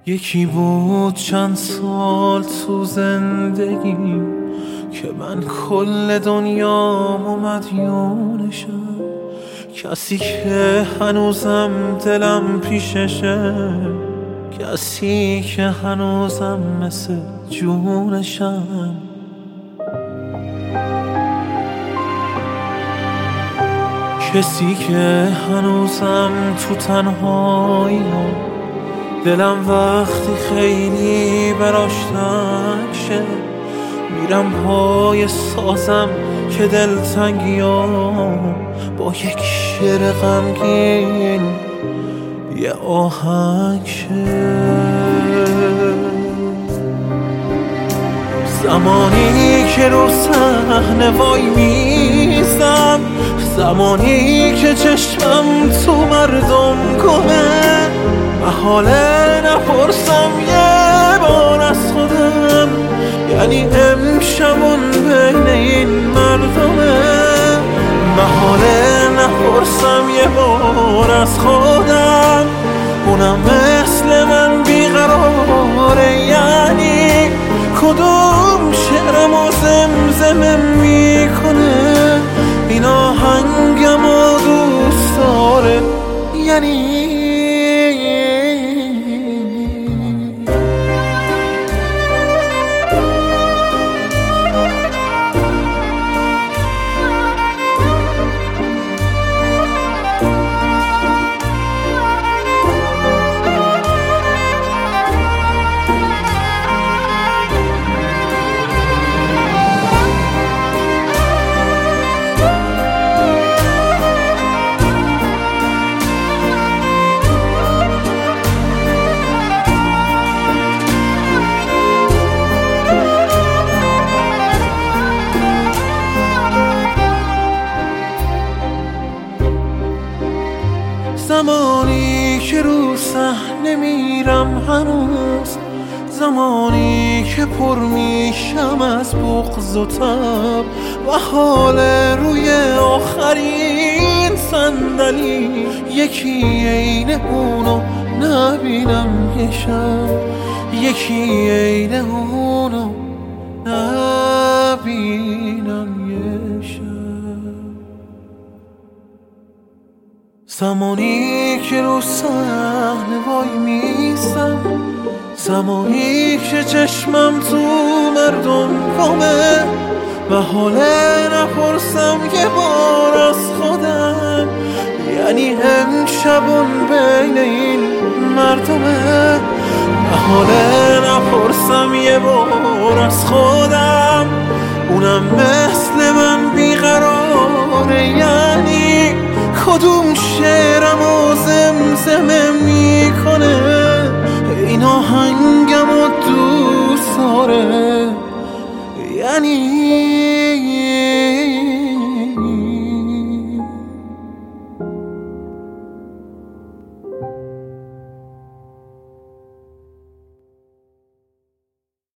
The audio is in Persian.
یکی بود چند سال تو زندگیم که من کل دنیام مدیونشم، کسی که هنوزم دلم پیششه، کسی که هنوزم مثل جونشم. کسی که هنوزم تو تنهاییم، دلم وقتی خیلی براش تنگ شه، میرم پای سازم که دلتنگیام با یک شعر غمگین یه آهنگ شه. زمانی که رو صحنه وای میزم، زمانی که چشمم تو مردم گمه، محاله نپرسم یه بار از خودم، یعنی امشبون بین این مردمه. محاله نپرسم یه بار از خودم، اونم مثل من بیقراره، یعنی کدوم شعرمو زمزمه میکنه، این آهنگمو دوست داره، یعنی زمانی که رو صحنه میرم هنوز، زمانی که پر میشم از بغض و تب، و حال روی آخرین صندلی یکی عین اونو نبینم یه شب، یکی عین اونو نبینم یه شب. زمانی که رو صحنه وای میستم، زمانی که چشمم تو مردم گمه، و حاله نپرسم یه بار از خودم، یعنی امشبون بین این مردمه. و حاله نپرسم یه بار از خودم، اونم مثل من بیقراره، یعنی کدوم شعرمو زمزمه میکنه، این آهنگمو دوست داره، یعنی